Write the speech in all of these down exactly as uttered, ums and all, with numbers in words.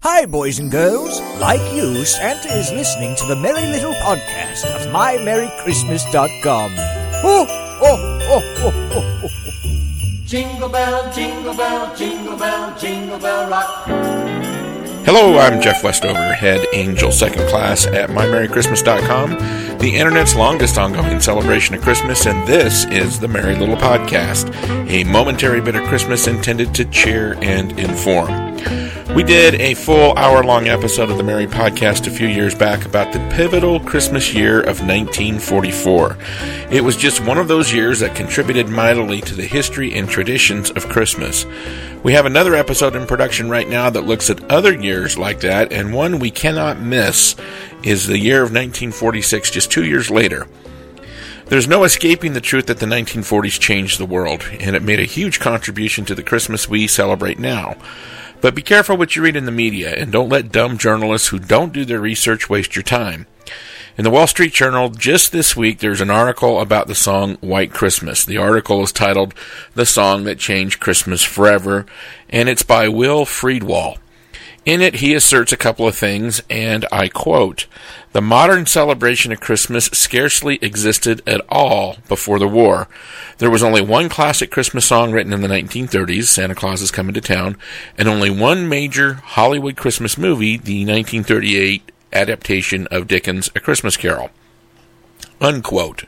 Hi, boys and girls. Like you, Santa is listening to the Merry Little Podcast of my merry christmas dot com. Oh, oh, oh, oh, oh, oh. Jingle bell, jingle bell, jingle bell, jingle bell rock. Hello, I'm Jeff Westover, head angel second class at my merry christmas dot com, the internet's longest ongoing celebration of Christmas, and this is the Merry Little Podcast, a momentary bit of Christmas intended to cheer and inform. We did a full hour-long episode of the Merry Podcast a few years back about the pivotal Christmas year of nineteen forty-four. It was just one of those years that contributed mightily to the history and traditions of Christmas. We have another episode in production right now that looks at other years like that, and one we cannot miss is the year of nineteen forty-six, just two years later. There's no escaping the truth that the nineteen forties changed the world, and it made a huge contribution to the Christmas we celebrate now. But be careful what you read in the media, and don't let dumb journalists who don't do their research waste your time. In the Wall Street Journal, just this week, there's an article about the song White Christmas. The article is titled, "The Song That Changed Christmas Forever," and it's by Will Friedwald. In it, he asserts a couple of things, and I quote, "The modern celebration of Christmas scarcely existed at all before the war. There was only one classic Christmas song written in the nineteen thirties, Santa Claus is Coming to Town, and only one major Hollywood Christmas movie, the nineteen thirty-eight adaptation of Dickens' A Christmas Carol." Unquote.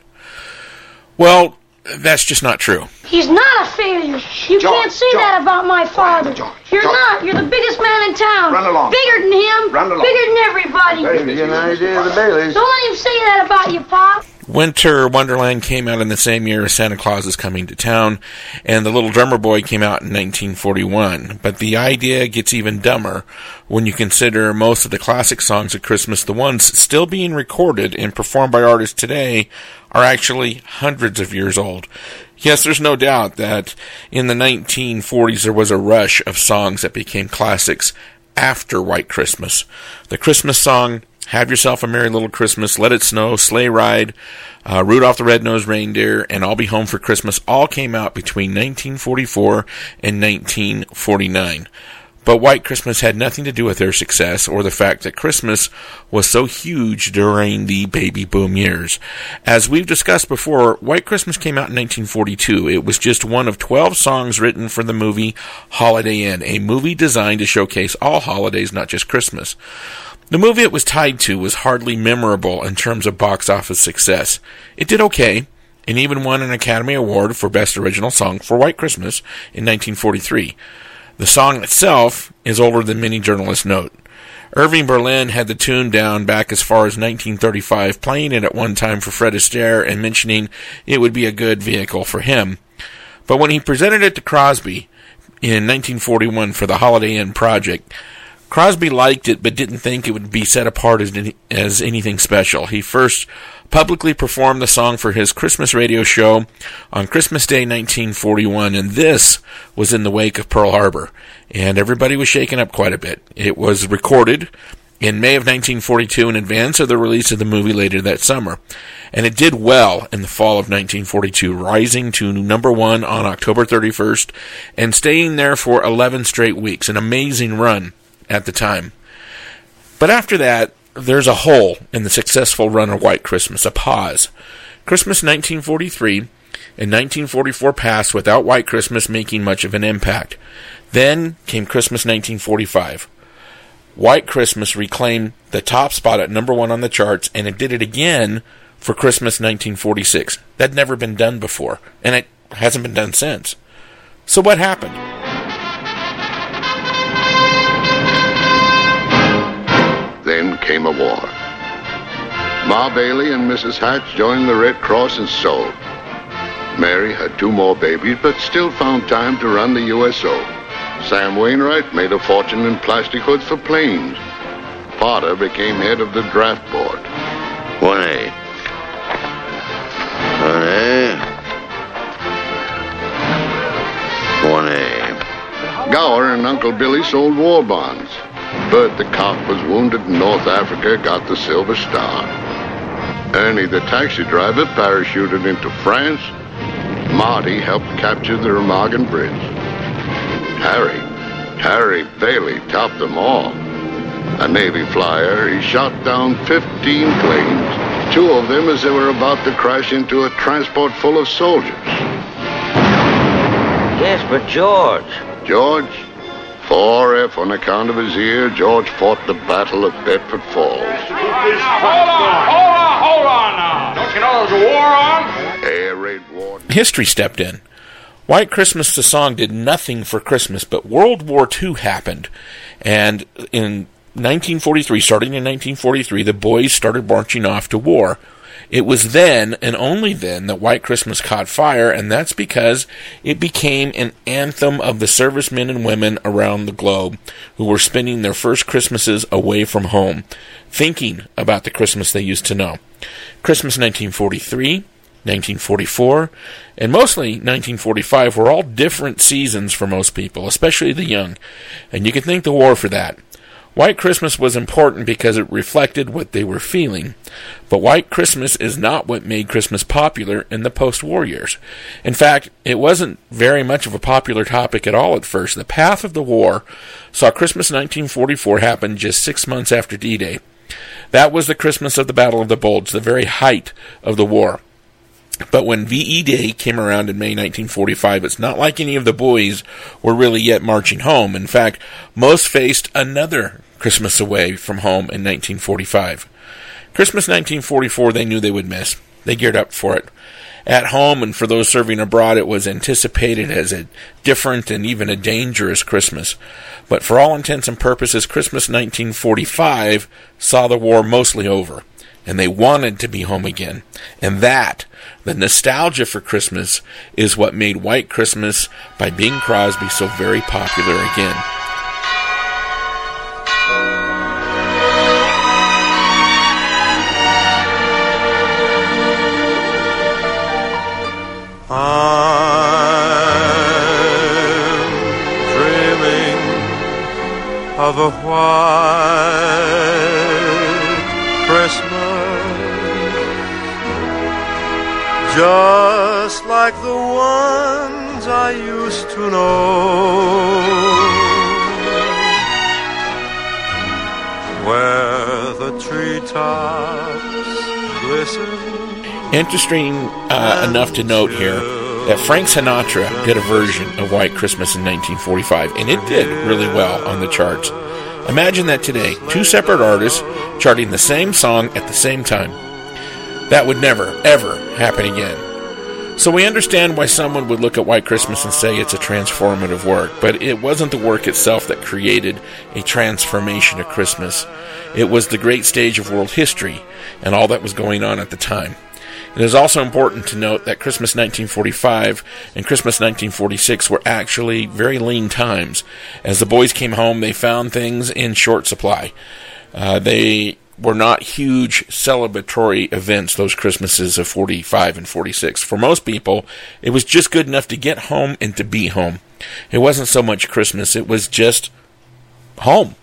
Well, that's just not true. He's not a failure. You George, can't say George. that about my father. George, You're George. not. You're the biggest man in town. Run along. Bigger than him. Run along. Bigger than everybody. Maybe get an idea of the Baileys. Don't let him say that about you, Pop. Winter Wonderland came out in the same year as Santa Claus is Coming to Town, and The Little Drummer Boy came out in nineteen forty-one. But the idea gets even dumber when you consider most of the classic songs of Christmas, the ones still being recorded and performed by artists today, are actually hundreds of years old. Yes, there's no doubt that in the nineteen forties there was a rush of songs that became classics after White Christmas. The Christmas song, Have Yourself a Merry Little Christmas, Let It Snow, Sleigh Ride, uh, Rudolph the Red-Nosed Reindeer, and I'll Be Home for Christmas all came out between nineteen forty-four and nineteen forty-nine. But White Christmas had nothing to do with their success or the fact that Christmas was so huge during the baby boom years. As we've discussed before, White Christmas came out in nineteen forty-two. It was just one of twelve songs written for the movie Holiday Inn, a movie designed to showcase all holidays, not just Christmas. The movie it was tied to was hardly memorable in terms of box office success. It did okay, and even won an Academy Award for Best Original Song for White Christmas in nineteen forty-three. The song itself is older than many journalists note. Irving Berlin had the tune down back as far as nineteen thirty-five, playing it at one time for Fred Astaire and mentioning it would be a good vehicle for him. But when he presented it to Crosby in nineteen forty-one for the Holiday Inn project, Crosby liked it but didn't think it would be set apart as, any, as anything special. He first publicly performed the song for his Christmas radio show on Christmas Day nineteen forty-one, and this was in the wake of Pearl Harbor, and everybody was shaken up quite a bit. It was recorded in May of nineteen forty-two in advance of the release of the movie later that summer, and it did well in the fall of nineteen forty-two, rising to number one on October thirty-first and staying there for eleven straight weeks, an amazing run at the time. But after that, there's a hole in the successful run of White Christmas, a pause. Christmas nineteen forty-three and nineteen forty-four passed without White Christmas making much of an impact. Then came Christmas nineteen forty-five. White Christmas reclaimed the top spot at number one on the charts, and it did it again for Christmas nineteen forty-six. That'd never been done before, and it hasn't been done since. So what happened? Then came a war. Ma Bailey and Missus Hatch joined the Red Cross and sewed. Mary had two more babies, but still found time to run the U S O. Sam Wainwright made a fortune in plastic hoods for planes. Potter became head of the draft board. One A. One A. One A. Gower and Uncle Billy sold war bonds. Bert the cop was wounded in North Africa, got the Silver Star. Ernie the taxi driver parachuted into France. Marty helped capture the Remagen Bridge. Harry, Harry Bailey topped them all. A Navy flyer, he shot down fifteen planes, two of them as they were about to crash into a transport full of soldiers. Yes, but George. George? four F on account of his ear, George fought the Battle of Bedford Falls. Hold on, hold on, hold on now. Don't you know there's a war on? Air raid war. History stepped in. White Christmas, the song, did nothing for Christmas, but World War Two happened. And in nineteen forty-three, starting in nineteen forty-three, the boys started marching off to war. It was then, and only then, that White Christmas caught fire, and that's because it became an anthem of the servicemen and women around the globe who were spending their first Christmases away from home, thinking about the Christmas they used to know. Christmas nineteen forty-three, nineteen forty-four, and mostly nineteen forty-five were all different seasons for most people, especially the young, and you can thank the war for that. White Christmas was important because it reflected what they were feeling, but White Christmas is not what made Christmas popular in the post-war years. In fact, it wasn't very much of a popular topic at all at first. The path of the war saw Christmas nineteen forty-four happen just six months after D-Day. That was the Christmas of the Battle of the Bulge, the very height of the war. But when V E Day came around in May nineteen forty-five, it's not like any of the boys were really yet marching home. In fact, most faced another Christmas away from home in nineteen forty-five. Christmas nineteen forty-four they knew they would miss. They geared up for it. At home and for those serving abroad, it was anticipated as a different and even a dangerous Christmas. But for all intents and purposes, Christmas nineteen forty-five saw the war mostly over. And they wanted to be home again. And that, the nostalgia for Christmas, is what made White Christmas by Bing Crosby so very popular again. I'm dreaming of a white Christmas, just like the ones I used to know, where the treetops glisten. Interesting uh, enough to note here that Frank Sinatra did a version of White Christmas in nineteen forty-five, and it did really well on the charts. Imagine that today, two separate artists charting the same song at the same time. That would never, ever happen again. So we understand why someone would look at White Christmas and say it's a transformative work, but it wasn't the work itself that created a transformation of Christmas. It was the great stage of world history and all that was going on at the time. It is also important to note that Christmas nineteen forty-five and Christmas nineteen forty-six were actually very lean times. As the boys came home, they found things in short supply. Uh, they were not huge celebratory events, those Christmases of forty-five and forty-six. For most people, it was just good enough to get home and to be home. It wasn't so much Christmas, it was just home.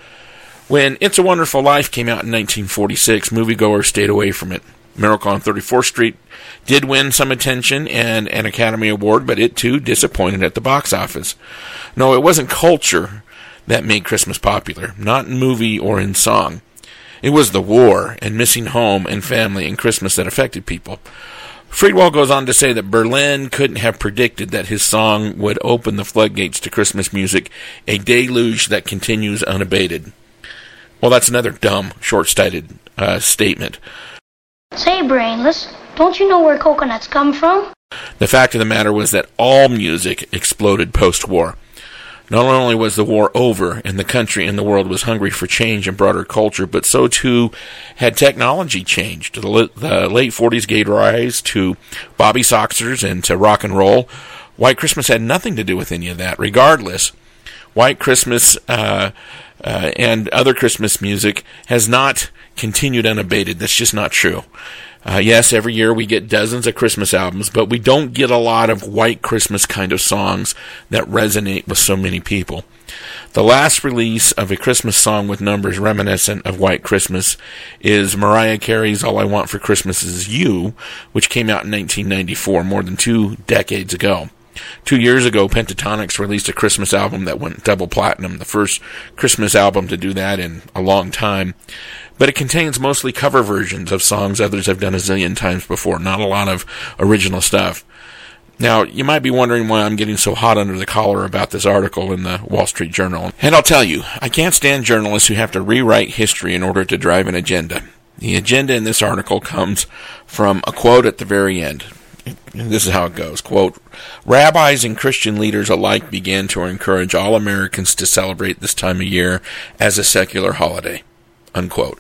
When It's a Wonderful Life came out in nineteen forty-six, moviegoers stayed away from it. Miracle on thirty-fourth Street did win some attention and an Academy Award, but it too disappointed at the box office. No, it wasn't culture that made Christmas popular, not in movie or in song. It was the war and missing home and family and Christmas that affected people. Friedwald goes on to say that Berlin couldn't have predicted that his song would open the floodgates to Christmas music, a deluge that continues unabated. Well, that's another dumb, short-sighted uh, statement. Say, Brainless, don't you know where coconuts come from? The fact of the matter was that all music exploded post-war. Not only was the war over and the country and the world was hungry for change and broader culture, but so too had technology changed. The, the late forties gave rise to Bobby Soxers and to rock and roll. White Christmas had nothing to do with any of that. Regardless, White Christmas uh, uh, and other Christmas music has not continued unabated. That's just not true. Uh, yes, every year we get dozens of Christmas albums, but we don't get a lot of White Christmas kind of songs that resonate with so many people. The last release of a Christmas song with numbers reminiscent of White Christmas is Mariah Carey's All I Want for Christmas Is You, which came out in nineteen ninety-four, more than two decades ago. Two years ago, Pentatonix released a Christmas album that went double platinum, the first Christmas album to do that in a long time. But it contains mostly cover versions of songs others have done a zillion times before, not a lot of original stuff. Now, you might be wondering why I'm getting so hot under the collar about this article in the Wall Street Journal. And I'll tell you, I can't stand journalists who have to rewrite history in order to drive an agenda. The agenda in this article comes from a quote at the very end. This is how it goes, quote, "Rabbis and Christian leaders alike began to encourage all Americans to celebrate this time of year as a secular holiday," unquote.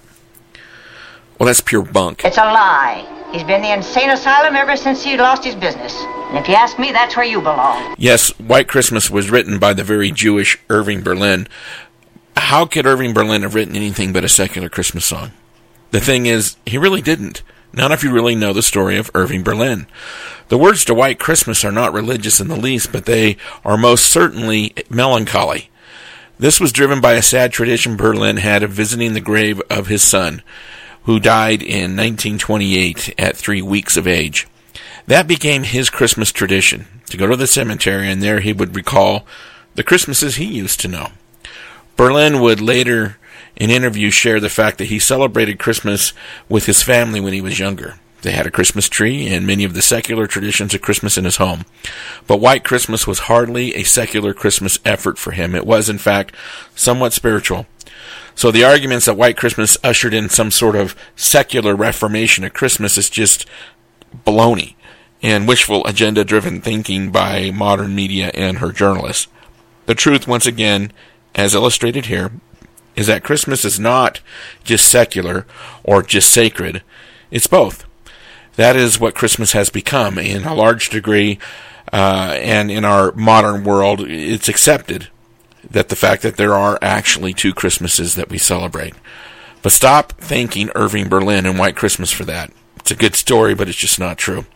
Well, that's pure bunk. It's a lie. He's been in the insane asylum ever since he lost his business. And if you ask me, that's where you belong. Yes, White Christmas was written by the very Jewish Irving Berlin. How could Irving Berlin have written anything but a secular Christmas song? The thing is, he really didn't. Not if you really know the story of Irving Berlin. The words to White Christmas are not religious in the least, but they are most certainly melancholy. This was driven by a sad tradition Berlin had of visiting the grave of his son, who died in nineteen twenty-eight at three weeks of age. That became his Christmas tradition, to go to the cemetery, and there he would recall the Christmases he used to know. Berlin would later in interviews share the fact that he celebrated Christmas with his family when he was younger. They had a Christmas tree and many of the secular traditions of Christmas in his home. But White Christmas was hardly a secular Christmas effort for him. It was, in fact, somewhat spiritual. So the arguments that White Christmas ushered in some sort of secular reformation of Christmas is just baloney and wishful agenda-driven thinking by modern media and her journalists. The truth, once again, as illustrated here, is that Christmas is not just secular or just sacred. It's both. That is what Christmas has become in a large degree, uh, and in our modern world, it's accepted that the fact that there are actually two Christmases that we celebrate. But stop thanking Irving Berlin and White Christmas for that. It's a good story, but it's just not true.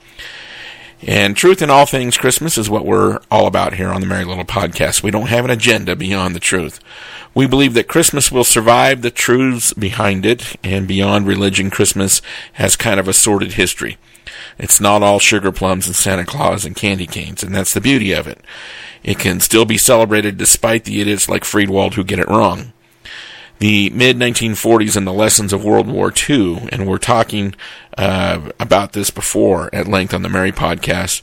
And truth in all things Christmas is what we're all about here on the Merry Little Podcast. We don't have an agenda beyond the truth. We believe that Christmas will survive the truths behind it, and beyond religion, Christmas has kind of a sordid history. It's not all sugar plums and Santa Claus and candy canes, and that's the beauty of it. It can still be celebrated despite the idiots like Friedwald who get it wrong. The mid nineteen forties and the lessons of World War Two, and we're talking uh, about this before at length on the Merry Podcast,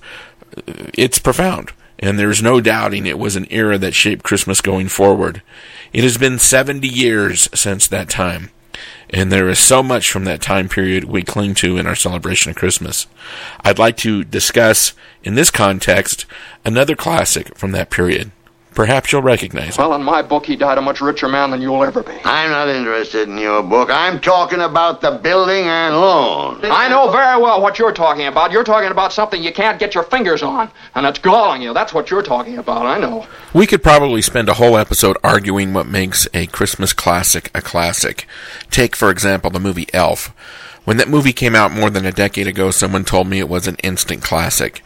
it's profound, and there's no doubting it was an era that shaped Christmas going forward. It has been seventy years since that time, and there is so much from that time period we cling to in our celebration of Christmas. I'd like to discuss, in this context, another classic from that period. Perhaps you'll recognize it. Well, in my book, he died a much richer man than you'll ever be. I'm not interested in your book. I'm talking about the building and loan. I know very well what you're talking about. You're talking about something you can't get your fingers on, and it's galling you. That's what you're talking about, I know. We could probably spend a whole episode arguing what makes a Christmas classic a classic. Take, for example, the movie Elf. When that movie came out more than a decade ago, someone told me it was an instant classic.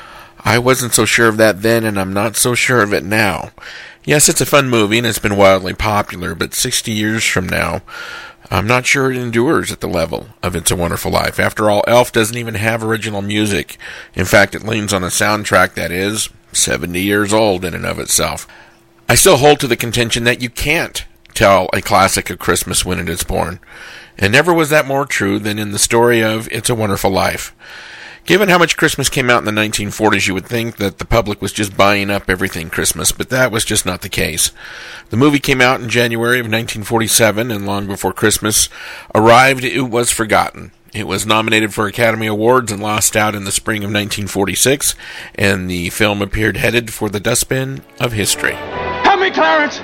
I wasn't so sure of that then, and I'm not so sure of it now. Yes, it's a fun movie, and it's been wildly popular, but sixty years from now, I'm not sure it endures at the level of It's a Wonderful Life. After all, Elf doesn't even have original music. In fact, it leans on a soundtrack that is seventy years old in and of itself. I still hold to the contention that you can't tell a classic of Christmas when it is born. And never was that more true than in the story of It's a Wonderful Life. Given how much Christmas came out in the nineteen forties, you would think that the public was just buying up everything Christmas, but that was just not the case. The movie came out in January of nineteen forty-seven, and long before Christmas arrived, it was forgotten. It was nominated for Academy Awards and lost out in the spring of nineteen forty-six, and the film appeared headed for the dustbin of history. Help me, Clarence!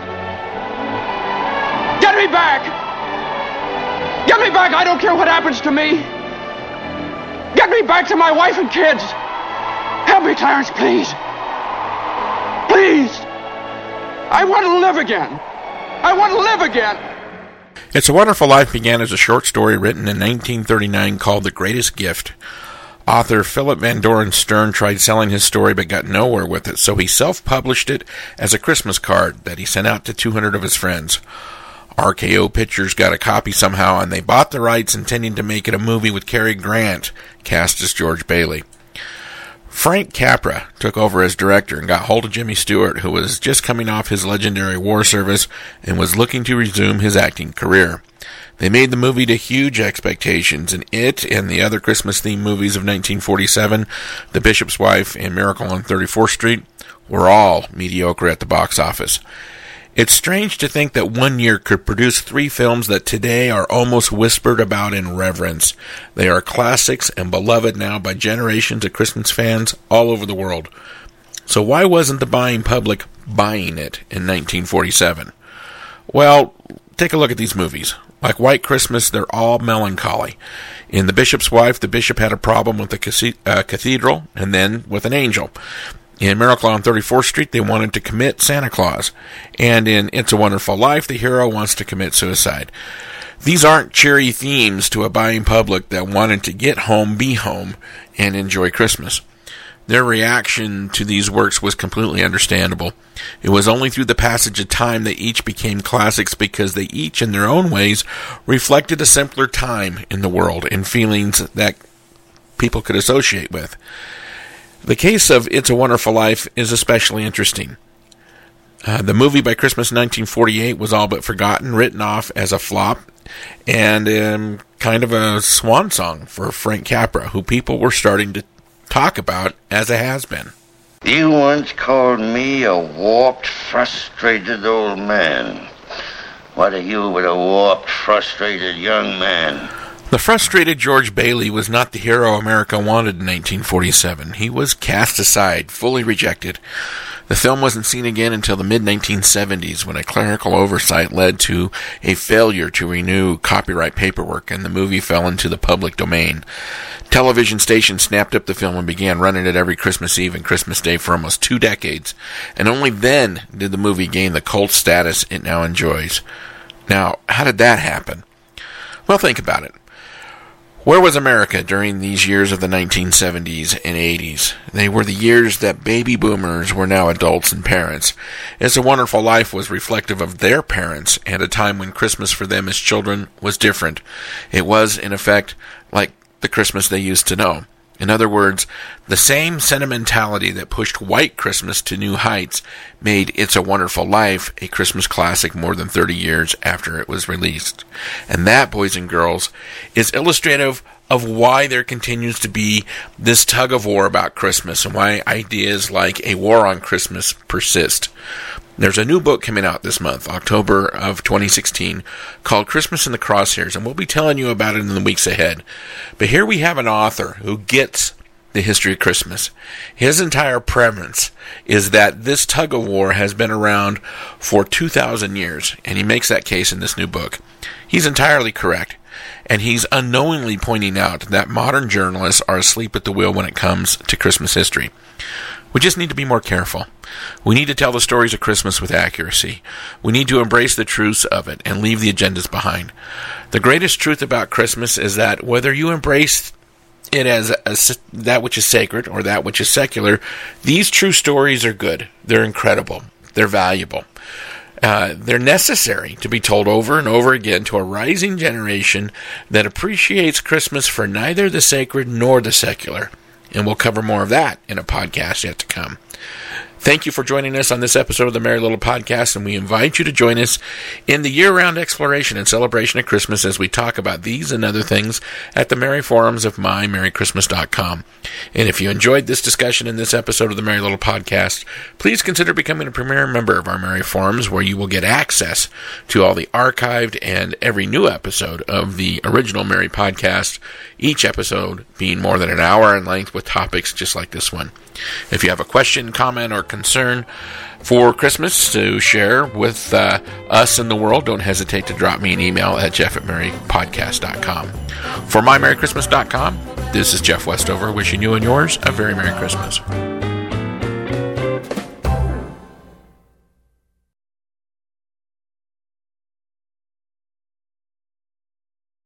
Get me back! Get me back! I don't care what happens to me! Get me back to my wife and kids! Help me, Clarence, please! Please! I want to live again! I want to live again! It's a Wonderful Life began as a short story written in nineteen thirty-nine called The Greatest Gift. Author Philip Van Doren Stern tried selling his story but got nowhere with it, so he self-published it as a Christmas card that he sent out to two hundred of his friends. R K O Pictures got a copy somehow, and they bought the rights intending to make it a movie with Cary Grant, cast as George Bailey. Frank Capra took over as director and got hold of Jimmy Stewart, who was just coming off his legendary war service and was looking to resume his acting career. They made the movie to huge expectations, and it and the other Christmas-themed movies of nineteen forty-seven, The Bishop's Wife and Miracle on thirty-fourth Street, were all mediocre at the box office. It's strange to think that one year could produce three films that today are almost whispered about in reverence. They are classics and beloved now by generations of Christmas fans all over the world. So why wasn't the buying public buying it in nineteen forty-seven? Well, take a look at these movies. Like White Christmas, they're all melancholy. In The Bishop's Wife, the bishop had a problem with the uh, cathedral and then with an angel. In Miracle on thirty-fourth Street, they wanted to commit Santa Claus. And in It's a Wonderful Life, the hero wants to commit suicide. These aren't cheery themes to a buying public that wanted to get home, be home, and enjoy Christmas. Their reaction to these works was completely understandable. It was only through the passage of time that each became classics because they each, in their own ways, reflected a simpler time in the world and feelings that people could associate with. The case of It's a Wonderful Life is especially interesting. Uh, the movie by Christmas nineteen forty-eight was all but forgotten, written off as a flop, and um, kind of a swan song for Frank Capra, who people were starting to talk about as a has-been. You once called me a warped, frustrated old man. What are you with a warped, frustrated young man? The frustrated George Bailey was not the hero America wanted in nineteen forty-seven. He was cast aside, fully rejected. The film wasn't seen again until the mid nineteen seventies, when a clerical oversight led to a failure to renew copyright paperwork, and the movie fell into the public domain. Television stations snapped up the film and began running it every Christmas Eve and Christmas Day for almost two decades, and only then did the movie gain the cult status it now enjoys. Now, how did that happen? Well, think about it. Where was America during these years of the nineteen seventies and eighties? They were the years that baby boomers were now adults and parents. It's a Wonderful Life was reflective of their parents and a time when Christmas for them as children was different. It was, in effect, like the Christmas they used to know. In other words, the same sentimentality that pushed White Christmas to new heights made It's a Wonderful Life a Christmas classic more than thirty years after it was released. And that, boys and girls, is illustrative of why there continues to be this tug of war about Christmas and why ideas like a war on Christmas persist. There's a new book coming out this month, October of twenty sixteen, called Christmas in the Crosshairs, and we'll be telling you about it in the weeks ahead. But here we have an author who gets the history of Christmas. His entire premise is that this tug of war has been around for two thousand years, and he makes that case in this new book. He's entirely correct, and he's unknowingly pointing out that modern journalists are asleep at the wheel when it comes to Christmas history. We just need to be more careful. We need to tell the stories of Christmas with accuracy. We need to embrace the truths of it and leave the agendas behind. The greatest truth about Christmas is that whether you embrace it as a, that which is sacred or that which is secular, these true stories are good. They're incredible. They're valuable. Uh, they're necessary to be told over and over again to a rising generation that appreciates Christmas for neither the sacred nor the secular. And we'll cover more of that in a podcast yet to come. Thank you for joining us on this episode of the Merry Little Podcast, and we invite you to join us in the year-round exploration and celebration of Christmas as we talk about these and other things at the Merry Forums of my merry christmas dot com. And if you enjoyed this discussion in this episode of the Merry Little Podcast, please consider becoming a premier member of our Merry Forums, where you will get access to all the archived and every new episode of the original Merry Podcast, each episode being more than an hour in length with topics just like this one. If you have a question, comment, or concern for Christmas to share with uh, us and the world, don't hesitate to drop me an email at jeff at merry podcast dot com. For my merry christmas dot com, this is Jeff Westover, wishing you and yours a very Merry Christmas.